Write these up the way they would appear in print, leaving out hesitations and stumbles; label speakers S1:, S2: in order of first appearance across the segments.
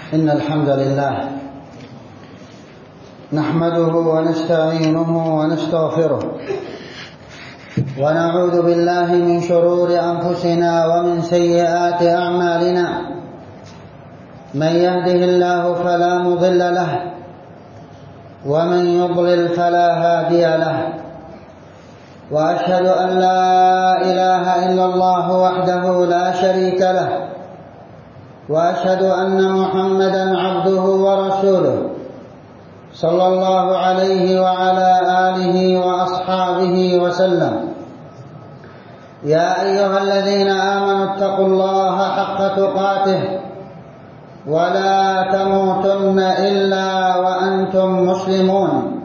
S1: إن الحمد لله نحمده ونستعينه ونستغفره ونعوذ بالله من شرور أنفسنا ومن سيئات أعمالنا. من يهده الله فلا مضل له ومن يضلل فلا هادي له، وأشهد أن لا إله إلا الله وحده لا شريك له، وأشهد أن محمدا عبده ورسوله صلى الله عليه وعلى آله وأصحابه وسلم. يا أيها الذين آمنوا اتقوا الله حق تقاته ولا تموتن إلا وأنتم مسلمون.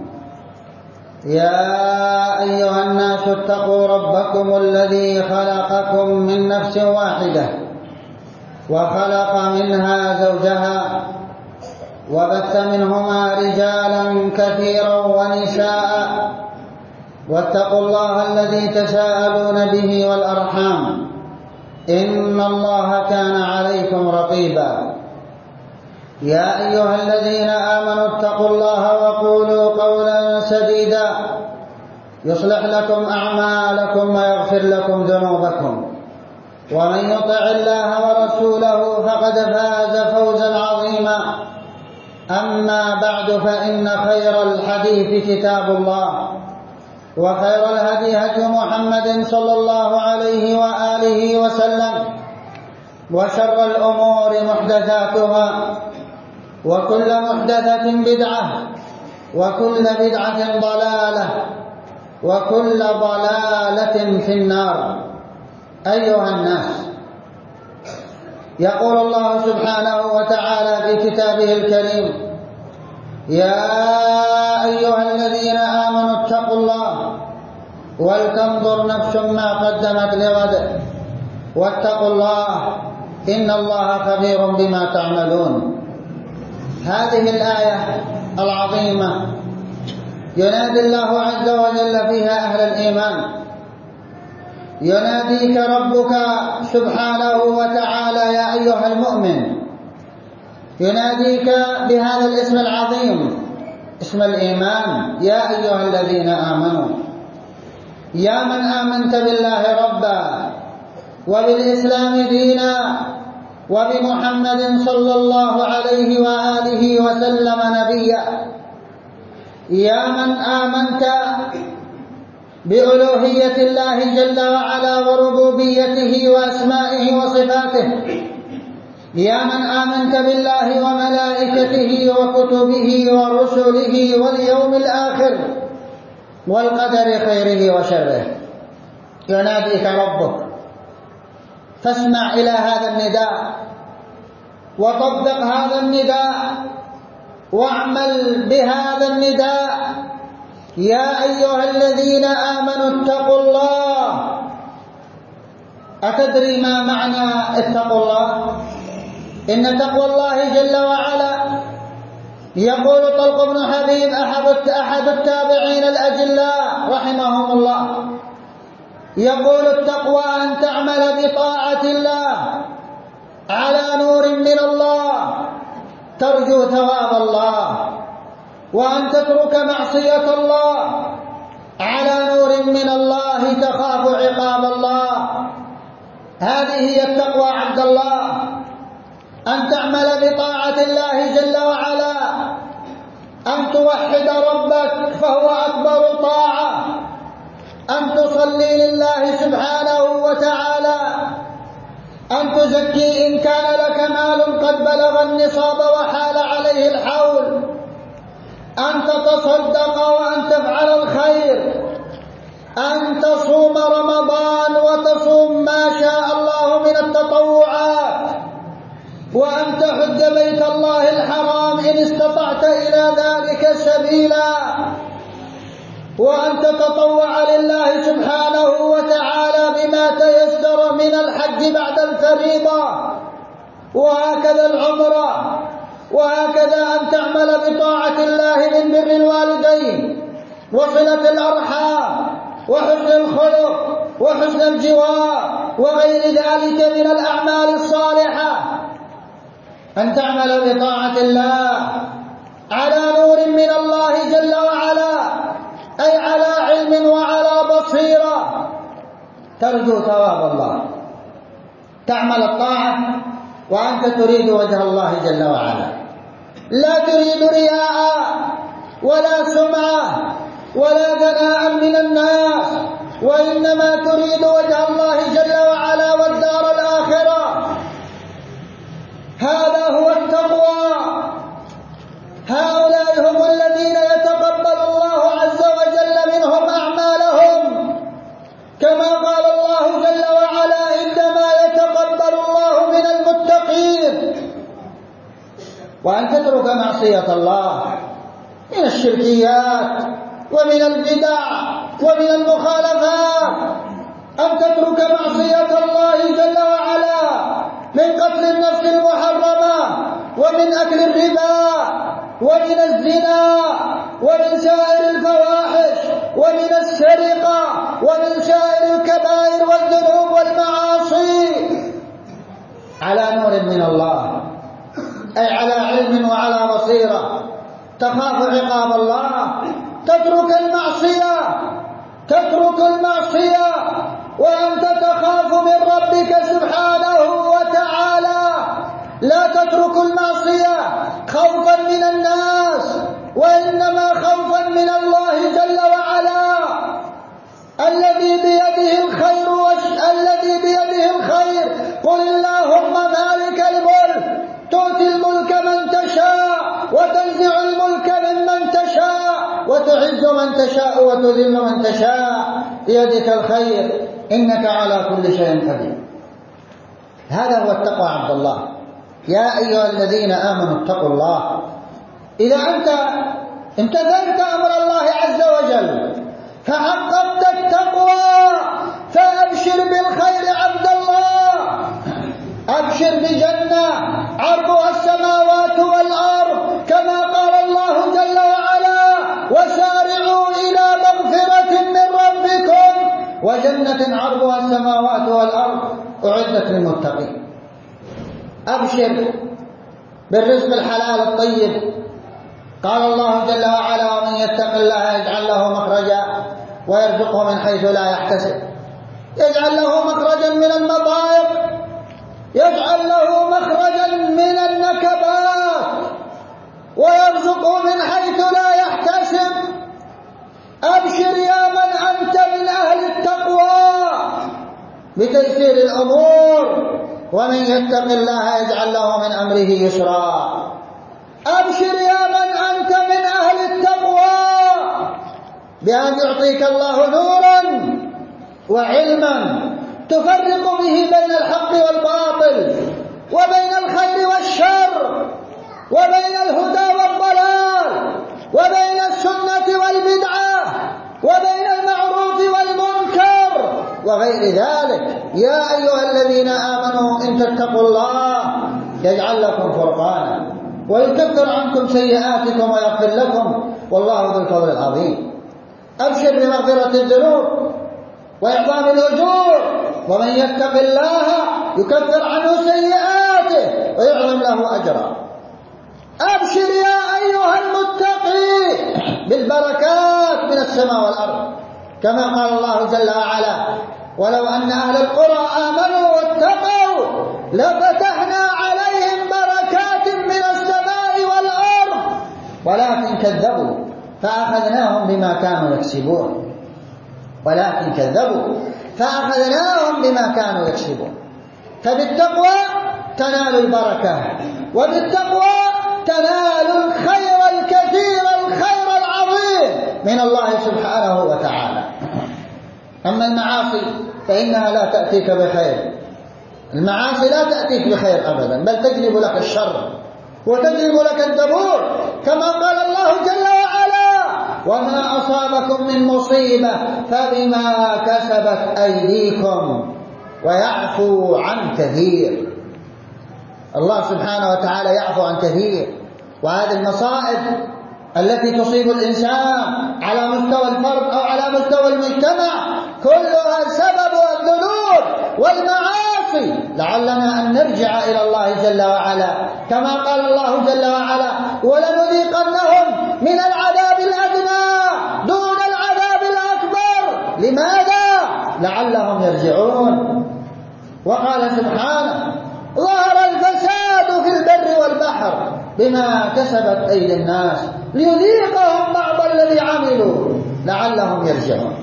S1: يا أيها الناس اتقوا ربكم الذي خلقكم من نفس واحدة وخلق منها زوجها وبث منهما رجالا كثيرا ونساء، واتقوا الله الذي تساءلون به والأرحام إن الله كان عليكم رقيبا. يا أيها الذين آمنوا اتقوا الله وقولوا قولا سديدا يصلح لكم أعمالكم ويغفر لكم ذنوبكم، ومن يطع الله ورسوله فقد فاز فوزا عظيما. أما بعد، فإن خير الحديث كتاب الله، وخير الهدي هدي محمد صلى الله عليه وآله وسلم، وشر الأمور محدثاتها، وكل محدثة بدعة، وكل بدعة ضلالة، وكل ضلالة في النار. أيها الناس، يقول الله سبحانه وتعالى في كتابه الكريم: يا أيها الذين آمنوا اتقوا الله ولتنظر نفس ما قدمت لغد واتقوا الله إن الله خبير بما تعملون. هذه الآية العظيمة ينادي الله عز وجل فيها أهل الإيمان. يناديك ربك سبحانه وتعالى يا أيها المؤمن، يناديك بهذا الاسم العظيم، اسم الإيمان: يا أيها الذين آمنوا، يا من آمنت بالله ربا وبالإسلام دينا وبمحمد صلى الله عليه وآله وسلم نبيا، يا من آمنت بألوهية الله جل وعلا وربوبيته وأسمائه وصفاته، يا من آمنت بالله وملائكته وكتبه ورسله واليوم الآخر والقدر خيره وشره. يناديك ربك، فاسمع إلى هذا النداء وطبق هذا النداء واعمل بهذا النداء. يا أيها الذين آمنوا اتقوا الله. أتدري ما معنى اتقوا الله؟ إن تقوى الله جل وعلا، يقول طلق بن حبيب أحد التابعين الأجلاء رحمهم الله، يقول: التقوى أن تعمل بطاعة الله على نور من الله ترجو ثواب الله، وأن تترك معصية الله على نور من الله تخاف عقاب الله. هذه هي التقوى عبد الله، أن تعمل بطاعة الله جل وعلا، أن توحد ربك فهو أكبر طاعة، أن تصلي لله سبحانه وتعالى، أن تزكي إن كان لك مال قد بلغ النصاب وحال عليه الحول، أن تتصدق وأن تفعل الخير، أن تصوم رمضان وتصوم ما شاء الله من التطوعات، وأن تحج بيت الله الحرام إن استطعت إلى ذلك سبيلا، وأن تتطوع لله سبحانه وتعالى بما تيسر من الحج بعد الفريضة، وهكذا العمرة، وهكذا أن تعمل بطاعة الله من بر الوالدين وصلة الأرحام وحسن الخلق وحسن الجوار وغير ذلك من الأعمال الصالحة. أن تعمل بطاعة الله على نور من الله جل وعلا، أي على علم وعلى بصيرة، ترجو ثواب الله، تعمل الطاعة وأنت تريد وجه الله جل وعلا، لا تريد رياء ولا سمعة ولا ثناء من الناس، وإنما تريد وجه الله جل وعلا والدار الآخرة. هذا هو التقوى. هؤلاء هم الذين يتقبل الله عز وجل منهم أعمالهم، كما قال الله جل وعلا: إنما يتقبل الله من المتقين. وأن تترك معصية الله من الشركيات ومن البدع ومن المخالفات، أن تترك معصية الله جل وعلا من قتل النفس المحرمة ومن أكل الربا ومن الزنا ومن سائر الفواحش ومن السرقة ومن سائر الكبائر والذنوب والمعاصي، على نور من الله، أي على علم وعلى بصيرة، تخاف عقاب الله، تترك المعصية وأنت تخاف من ربك سبحانه وتعالى. لا تترك المعصية خوفا من الناس، وإنما خوفا من الله جل وعلا، الذي بيده الخير. قل اللهم مالك الملك تؤتي الملك من تشاء وتنزع الملك ممن تشاء وتعز من تشاء وتذل من تشاء، بيدك الخير إنك على كل شيء قدير. هذا هو التقوى عبد الله. يا أيها الذين آمنوا اتقوا الله. إذا أنت امتثلت أمر الله عز وجل فحققت التقوى، فأبشر بالخير عبد الله، أبشر بجنة عرضها السماوات والأرض، كما قال الله جل وعلا: وسارعوا إلى مغفرة من ربكم وجنة عرضها السماوات والأرض أعدت للمتقين. أبشر بالرزق الحلال الطيب. قال الله جل وعلا: ومن يتق الله يجعل له مخرجا ويرزقه من حيث لا يحتسب. يجعل له مخرجا من المضايق، يجعل له مخرجا من النكبات، ويرزقه من حيث لا يحتسب. أبشر يا من أنت من أهل التقوى بتيسير الأمور. ومن يتق الله يجعل له من أمره يسرا. أبشر يا من أنت من أهل التقوى بأن يعطيك الله نورا وعلما تفرق به بين الحق والباطل، وبين الخير والشر، وبين الهدى والضلال، وبين السنة والبدعة، وبين المعروف والمنكر وغير ذلك. يا أيها الذين آمنوا إن تتقوا الله يجعل لكم فرقانا ويكفر عنكم سيئاتكم ويغفر لكم، والله ذو الفضل العظيم. أبشر بمغفرة الذنوب وإعظام الأجور. ومن يتق الله يكفر عنه سيئاته ويعظم له أجرا. أبشر يا أيها المتقي بالبركات من السماء والأرض، كما قال الله جل وعلا: ولو أن أهل القرى آمنوا واتقوا لفتحنا عليهم بركات من السماء والأرض ولكن كذبوا فأخذناهم بما كانوا يكسبون. فبالتقوى تنال البركة، وبالتقوى تنال الخير الكثير، الخير العظيم من الله سبحانه وتعالى. أما المعاصي فإنها لا تأتيك بخير. المعاصي لا تأتيك بخير أبدا، بل تجلب لك الشر وتجلب لك الدبور، كما قال الله جل وعلا: وما أصابكم من مصيبة فبما كسبت أيديكم ويعفو عن كثير. الله سبحانه وتعالى يعفو عن كثير. وهذه المصائب التي تصيب الإنسان على مستوى الفرد أو على مستوى المجتمع كلها سبب الذنوب والمعاصي المعاصي لعلنا أن نرجع إلى الله جل وعلا، كما قال الله جل وعلا: ولنذيقنهم من العذاب الأدنى دون العذاب الأكبر. لماذا؟ لعلهم يرجعون. وقال سبحانه: ظهر الفساد في البر والبحر بما كسبت أيدي الناس ليذيقهم بعض الذي عملوا لعلهم يرجعون.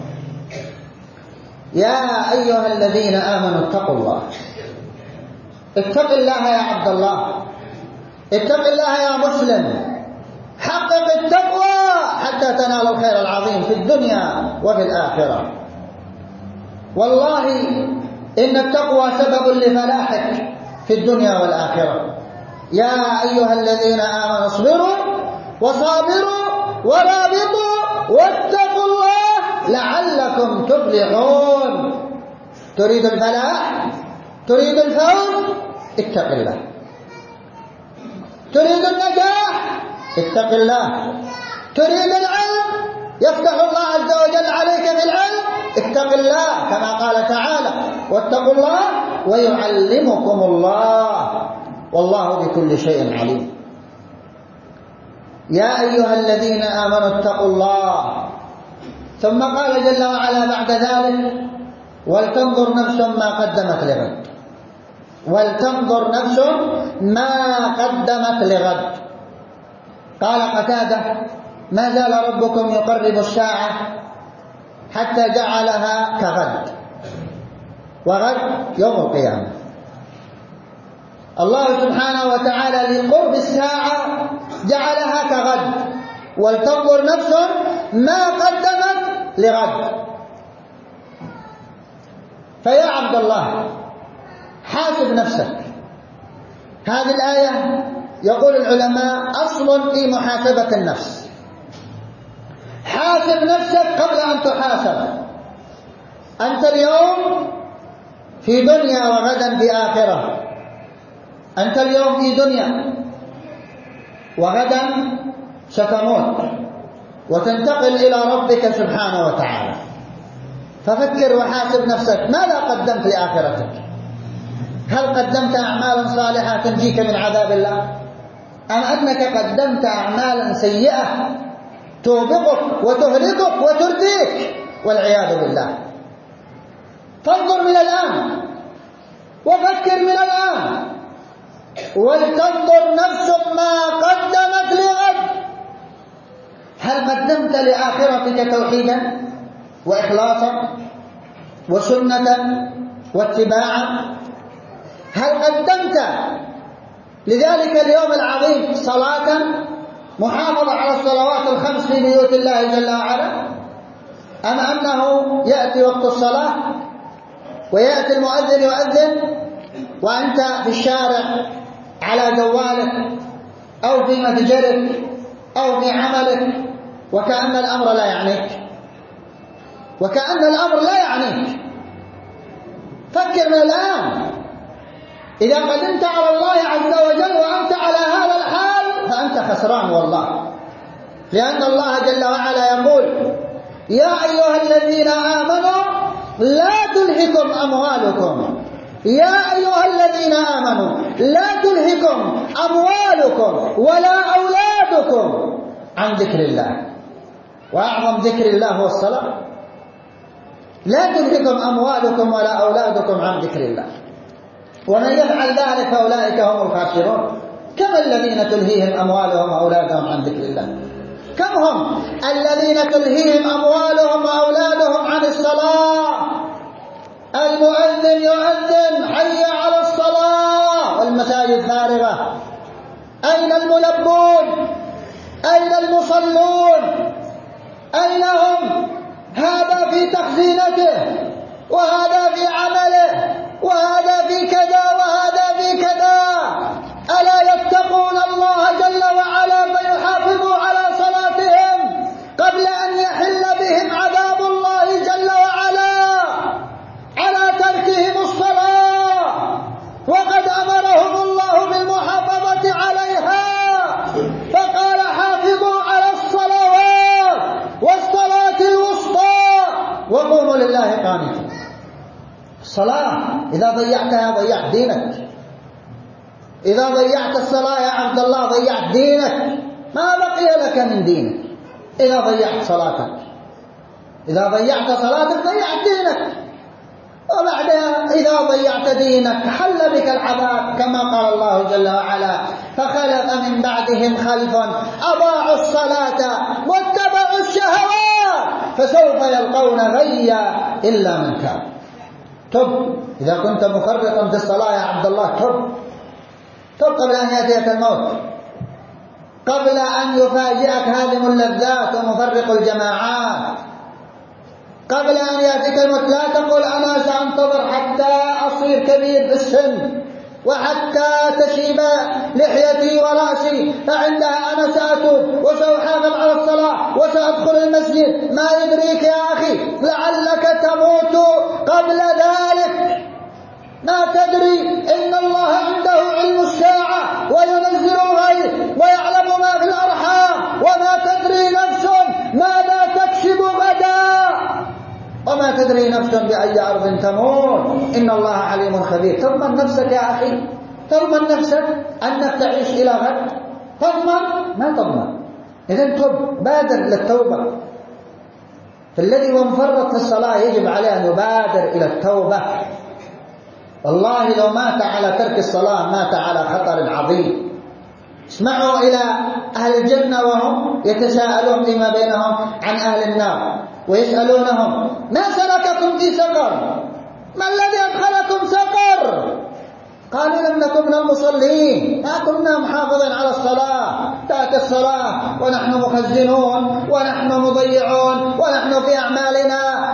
S1: يا أيها الذين آمنوا اتقوا الله. اتق الله يا عبد الله، اتق الله يا مسلم، حقق التقوى حتى تنال الخير العظيم في الدنيا وفي الآخرة. والله إن التقوى سبب لفلاحك في الدنيا والآخرة. يا أيها الذين آمنوا اصبروا وصابروا ورابطوا واتقوا الله لعلكم تفلحون. تريد الفلاح؟ تريد الفوز؟ اتق الله. تريد النجاح؟ اتق الله. تريد العلم؟ يفتح الله عز وجل عليك بالعلم؟ اتق الله، كما قال تعالى: واتقوا الله ويعلمكم الله والله بكل شيء عليم. يا أيها الذين آمنوا اتقوا الله. ثم قال جل وعلا بعد ذلك: ولتنظر نفس ما قدمت لغد. ولتنظر نفس ما قدمت لغد. قال قتادة: ما زال ربكم يقرب الساعة حتى جعلها كغد، وغد يوم القيامة. الله سبحانه وتعالى لقرب الساعة جعلها كغد. ولتنظر نفس ما قدمت لغد. فيا عبد الله، حاسب نفسك. هذه الآية يقول العلماء أصل في محاسبة النفس. حاسب نفسك قبل أن تحاسب. أنت اليوم في دنيا وغدا في آخرة. أنت اليوم في دنيا وغدا ستموت وتنتقل إلى ربك سبحانه وتعالى. ففكر وحاسب نفسك، ماذا قدمت لآخرتك؟ هل قدمت أعمالا صالحة تنجيك من عذاب الله؟ أم أنك قدمت أعمالا سيئة توبقك وتهلكك وترديك والعياذ بالله؟ فانظر من الآن وفكر من الآن. ولتنظر نفس ما قدمت لغد. هل قدمت لآخرتك توحيدا وإخلاصا وسنة واتباعا؟ هل قدمت لذلك اليوم العظيم صلاة محافظة على الصلوات الخمس في بيوت الله جل وعلا؟ أم أنه يأتي وقت الصلاة ويأتي المؤذن يؤذن وأنت في الشارع على جوالك أو في متجرك أو في عملك وكأن الأمر لا يعنيك، وكأن الأمر لا يعنيك. فكر من الآن. إذا قدمت على الله عز وجل وأنت على هذا الحال فأنت خسران والله. لأن الله جل وعلا يقول: يا أيها الذين آمنوا لا تلهكم أموالكم. يا أيها الذين آمنوا لا تلهكم أموالكم ولا أولادكم عن ذكر الله. وأعظم ذكر الله هو الصلاة. لا تلهكم أموالكم ولا أولادكم عن ذكر الله ومن يفعل ذلك فأولئك هم الخاسرون. كم الذين تلهيهم أموالهم وأولادهم عن ذكر الله؟ كم هم الذين تلهيهم أموالهم وأولادهم عن الصلاة؟ المؤذن يؤذن: حي على الصلاة، والمساجد فارغة. أين الملبون؟ أين المصلون؟ أين هم؟ هذا في تخزينته وهذا في عمله وهذا في كذا وهذا في كذا. ألا يتقون الله جل وعلا فيحافظوا على صلاتهم قبل أن يحل بهم عذاب الله جل وعلا على تركهم الصلاة، وقد أمرهم الله بالمحافظة عليها فقال: حافظوا على الصلوات والصلاة الوسطى وقوموا لله قانتين. الصلاة إذا ضيعتها ضيعت دينك. إذا ضيعت الصلاة يا عبد الله ضيعت دينك، ما بقي لك من دينك إذا ضيعت صلاتك. إذا ضيعت صلاتك ضيعت دينك، وبعدها إذا ضيعت دينك حل بك العذاب، كما قال الله جل وعلا: فخلف من بعدهم خلف أضاعوا الصلاة واتبعوا الشهوات فسوف يلقون غيا إلا من تاب. تب إذا كنت مفرطا في الصلاة يا عبد الله، تب قبل أن يأتيك الموت، قبل أن يفاجئك هادم اللذات ومفرق الجماعات، قبل أن يأتيك الموت. لا تقول أنا سأنتظر حتى أصير كبير في السن وحتى تشيب لحيتي ورأسي، فعندها أنا سأتوب وسأحافظ على الصلاة وسأدخل المسجد. ما يدريك يا أخي، لعلك تموت قبل ذلك، ما تدري. إن الله عنده علم الساعة وينزل الغيث ويعلم ما في الأرحام، وما تدري نفس ماذا تكسب غدا، وما تدري نفس بأي أرض تموت، إن الله عليم خبير. تضمن نفسك يا أخي، تضمن نفسك أنك تعيش إلى غد؟ تضمن؟ ما تضمن. إذن تب، بادر للتوبة. فالذي هو مفرط في الصلاة يجب عليه أن يبادر إلى التوبة. والله لو مات على ترك الصلاة مات على خطر عظيم. اسمعوا إلى أهل الجنة وهم يتساءلون فيما بينهم عن أهل النار، ويسألونهم: ما سلككم في سقر؟ ما الذي أدخلكم سقر؟ قالوا: لم نكن من المصلين، ما كنا محافظين على الصلاة. تأتي الصلاة ونحن مخزنون ونحن مضيعون ونحن في أعمالنا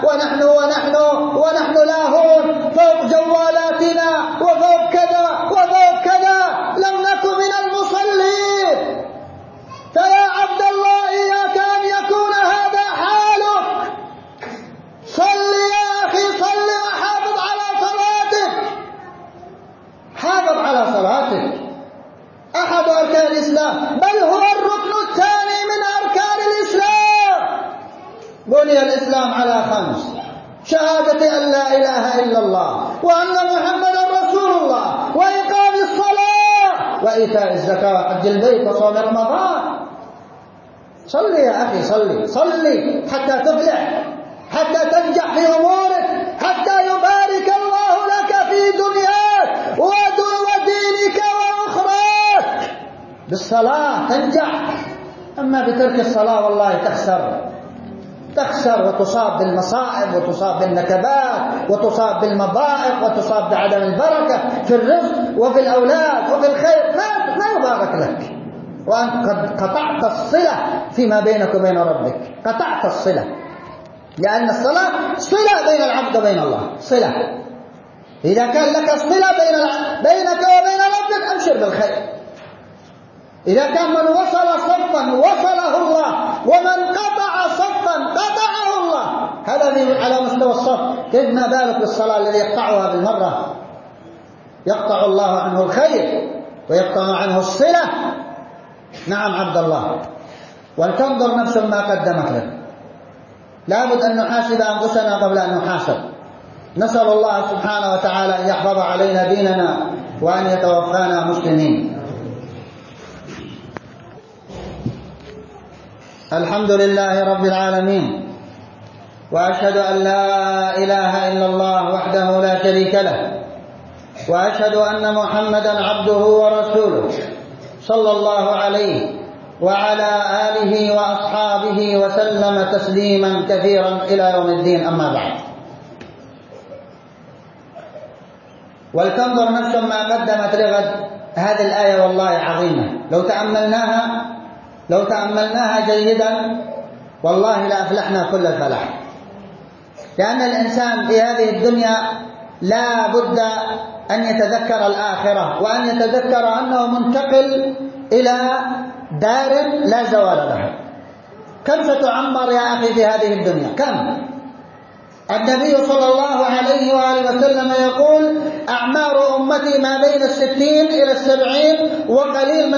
S1: ونحن لاهون فوق جوالاتنا وفوق كذا وفوق كذا، لم نكن من المصلين. فيا عبد الله إياك أن يكون هذا حالك. صل يا أخي، صل وحافظ على صلاتك، حافظ على صلاتك. أحد أركان الإسلام، بل هو الركن الثاني من أركان الإسلام. بني الإسلام على 5: شهادة أن لا إله إلا الله وأن محمدا رسول الله وإقام الصلاة وإيتاء الزكاة وحج البيت وصوم رمضان. صل يا أخي، صلي حتى تفلح، حتى تنجح في أمورك، حتى يبارك الله لك في دنياك ودينك وأخراك. بالصلاة تنجح، أما بترك الصلاة والله تخسر وتصاب بالمصائب وتصاب بالنكبات وتصاب بالمضائق وتصاب بعدم البركة في الرزق وفي الأولاد وفي الخير، ما يبارك لك، وأنت قد قطعت الصلة فيما بينك وبين ربك، قطعت الصلة. لأن الصلاة صلة بين العبد وبين الله، صلة. إذا كان لك صلة بينك وبين ربك أبشر بالخير. إذا كان من وصل صفا وصله الله، ومن قطع صفا قطعه الله، هذا على مستوى الصف. كيف ما بالك بالصلاة الذي يقطعها بالمرة؟ يقطع الله عنه الخير ويقطع عنه الصلة. نعم عبد الله، ولتنظر نفس ما قدمت لك. لابد أن نحاسب أنفسنا قبل أن نحاسب. نسأل الله سبحانه وتعالى أن يحفظ علينا ديننا وأن يتوفانا مسلمين. الحمد لله رب العالمين، وأشهد أن لا إله إلا الله وحده لا شريك له، وأشهد أن محمدا عبده ورسوله صلى الله عليه وعلى آله وأصحابه وسلم تسليما كثيرا إلى يوم الدين. أما بعد، ولتنظر نفس ما قدمت لغد. هذه الآية والله عظيمة، لو تأملناها جيدا والله لأفلحنا كل الفلاح. لأن الإنسان في هذه الدنيا لا بد أن يتذكر الآخرة، وأن يتذكر أنه منتقل إلى دار لا زوال لها. كم ستعمر يا أخي في هذه الدنيا؟ كم؟ النبي صلى الله عليه وآله وسلم يقول: أعمار أمتي ما بين 60 إلى 70، وقليل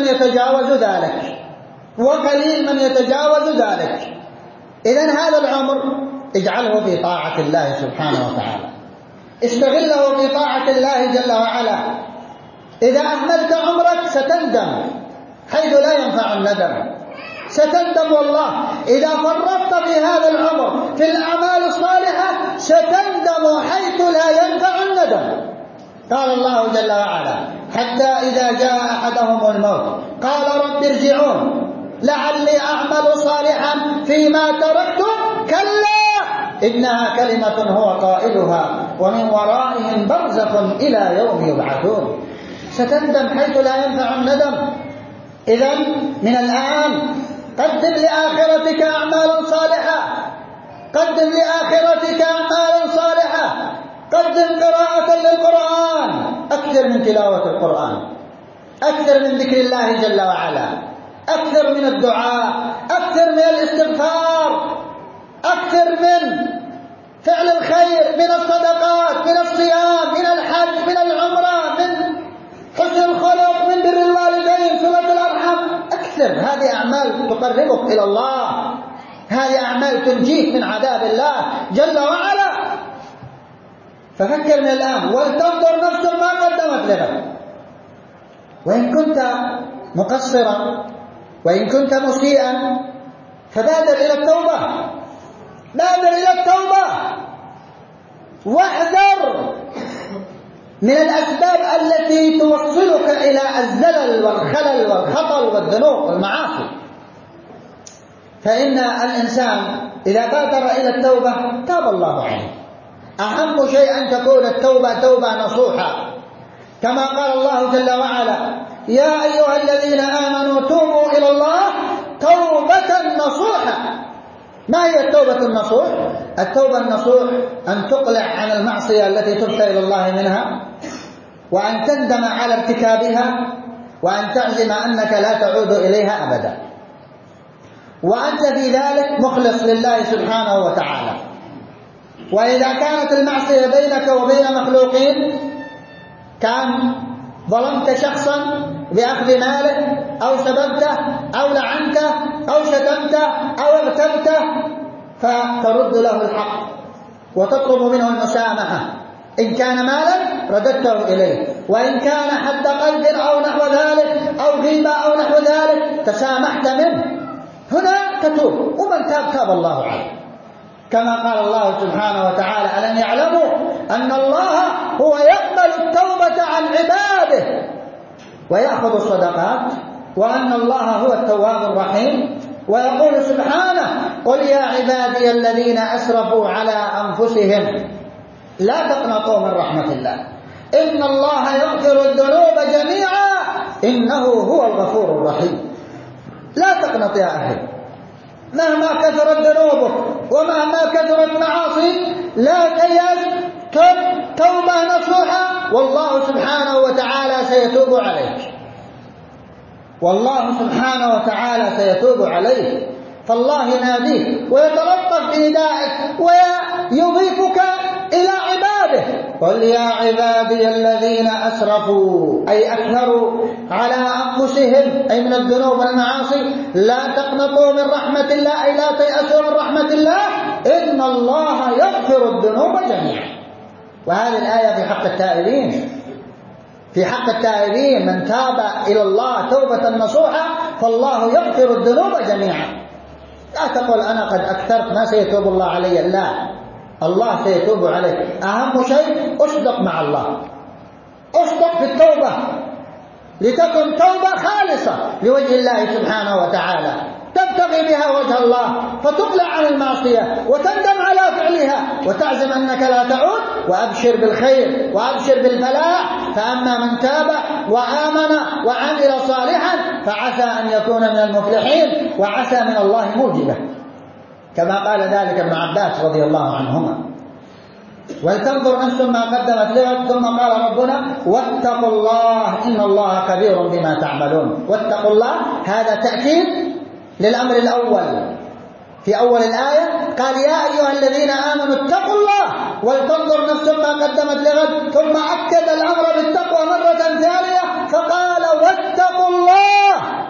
S1: من يتجاوز ذلك. إذن هذا العمر اجعله في طاعة الله سبحانه وتعالى. استغله في طاعة الله جل وعلا. إذا أهملت عمرك ستندم حيث لا ينفع الندم، ستندم والله. إذا فرطت في هذا العمر في الأعمال الصالحة ستندم حيث لا ينفع الندم. قال الله جل وعلا: حتى إذا جاء أحدهم الموت قال رب ارجعون لعلي أعمل صالحا فيما تركت كلا إنها كلمة هو قائلها ومن ورائهم برزخ إلى يوم يبعثون. ستندم حيث لا ينفع الندم. إذن من الآن قدم لآخرتك أعمالا صالحة، قدم لآخرتك أعمالا صالحة، قدم قراءة للقرآن، أكثر من تلاوة القرآن، أكثر من ذكر الله جل وعلا، أكثر من الدعاء، أكثر من الاستغفار، أكثر من فعل الخير، من الصدقات، من الصيام، من الحج، من العمرة، من حسن الخلق، من بر الوالدين، صلة الأرحام. أكثر. هذه أعمال تقربك إلى الله، هذه أعمال تنجيك من عذاب الله جل وعلا. ففكر من الآن ولتنظر نفس ما قدمت لك. وإن كنت مقصرا وإن كنت مسيئا فبادر إلى التوبة، بادر إلى التوبة، واحذر من الأسباب التي توصلك إلى الزلل والخلل والخطل والذنوب والمعاصي. فإن الإنسان إذا بادر إلى التوبة تاب الله عليه. أهم شيء أن تكون التوبة توبة نصوحة، كما قال الله جل وعلا: يا أيها الذين آمنوا توبوا إلى الله توبة نصوحا. ما هي التوبة النصوح؟ التوبة النصوح أن تقلع عن المعصية التي تبت إلى الله منها، وأن تندم على ارتكابها، وأن تعزم أنك لا تعود إليها أبدا، وأنت في ذلك مخلص لله سبحانه وتعالى. وإذا كانت المعصية بينك وبين مخلوقين، كان ظلمت شخصا بأخذ ماله أو سببته أو لعنته أو شتمته أو اغتبته، فترد له الحق وتطلب منه المسامحة. إن كان مالا رددته إليه، وإن كان حد قلب أو نحو ذلك أو غيبة أو نحو ذلك تسامحت منه. هنا تتوب، ومن تاب تاب الله عليه، كما قال الله سبحانه وتعالى: ألم يعلموا أن الله هو يقبل التوبة عن عباده ويأخذ الصدقات، وأن الله هو التواب الرحيم. ويقول سبحانه: قل يا عبادي الذين أسرفوا على أنفسهم لا تقنطوا من رحمة الله إن الله يغفر الذنوب جميعا إنه هو الغفور الرحيم. لا تقنط يا أخي، مهما كثرت ذنوبك ومهما كثرت معاصيك لا تيأس، توبة نصوحة والله سبحانه وتعالى سيتوب عليك، والله سبحانه وتعالى سيتوب عليك. فالله يناديك ويتلطف بندائك ويضيفك إلى عباده: قل يا عبادي الذين أسرفوا، أي أكثروا على أنفسهم، أي من الذنوب والمعاصي، لا تقنطوا من رحمة الله، أي لا تيأسوا من رحمة الله إن الله يغفر الذنوب جميعا. وهذه الآية في حق التائبين، في حق التائبين من تاب إلى الله توبة نصوحة فالله يغفر الذنوب جميعا. لا تقول أنا قد أكثرت ما سيتوب الله علي، لا، الله سيتوب عليك. أهم شيء أصدق مع الله، أصدق في التوبة لتكن توبة خالصة لوجه الله سبحانه وتعالى، تبتغي بها وجه الله، فتقلع عن المعصية وتندم على فعلها وتعزم أنك لا تعود، وأبشر بالخير وأبشر بالفلاح. فأما من تاب وآمن وعمل صالحا فعسى أن يكون من المفلحين، وعسى من الله موجبة، كما قال ذلك ابن عباس رضي الله عنهما. ولتنظر نفس ما قدمت لغد. ثم قال ربنا: واتقوا الله إن الله خبير بما تعملون. واتقوا الله، هذا تأكيد للأمر الأول. في أول الآية قال: يا أيها الذين آمنوا اتقوا الله ولتنظر نفس ما قدمت لغد، ثم أكد الأمر بالتقوى مرة ثانية فقال: واتقوا الله،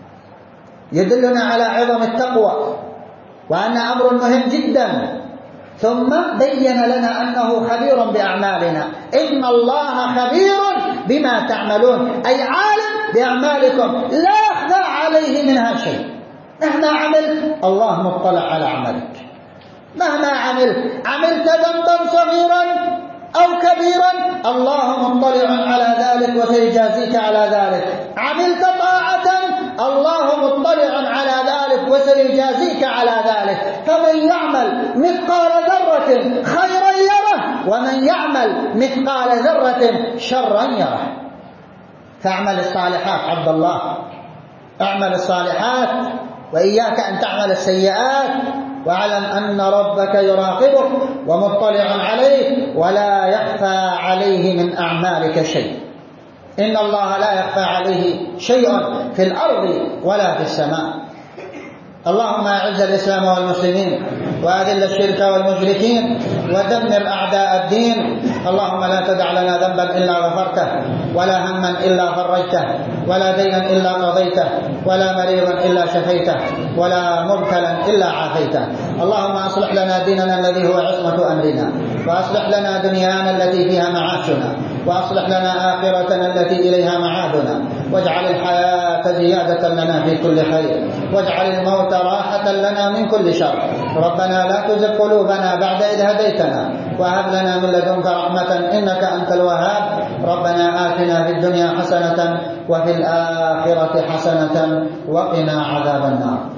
S1: يدلنا على عظم التقوى وأن أمر مهم جدا. ثم بين لنا أنه خبير بأعمالنا. إن الله خبير بما تعملون، أي عالم بأعمالكم لا يخفى عليه منها شيء. مهما عملت الله مطلع على عملك، مهما عملت ذنبا صغيرا أو كبيرا الله مطلع على ذلك وسيجازيك على ذلك. عملت طاعة الله مطلع على ذلك وسيجازيك على ذلك. فمن يعمل مثقال ذرة خيرا يره، ومن يعمل مثقال ذرة شرا يره. فاعمل الصالحات عبد الله، اعمل الصالحات وإياك أن تعمل السيئات، واعلم أن ربك يراقبك ومطلع عليك ولا يخفى عليه من أعمالك شيء. إن الله لا يخفى عليه شيء في الأرض ولا في السماء. اللهم أعز الإسلام والمسلمين وأذل الشرك والمشركين ودمر أعداء الدين. اللهم لا تدع لنا ذنبا إلا غفرته، ولا هما إلا فرجته، ولا دينا إلا قضيته، ولا مريضا إلا شفيته، ولا مبتلا إلا عافيته. اللهم أصلح لنا ديننا الذي هو عصمة أمرنا، وأصلح لنا دنيانا التي فيها معاشنا، وأصلح لنا آخرتنا التي إليها معادنا، واجعل الحياة زيادة لنا في كل خير، واجعل الموت راحة لنا من كل شر. ربنا لا تزغ قلوبنا بعد إذ هديتنا، وهب لنا من لدنك رحمة إنك أنت الوهاب. ربنا آتنا في الدنيا حسنة وفي الآخرة حسنة وقنا عذاب النار.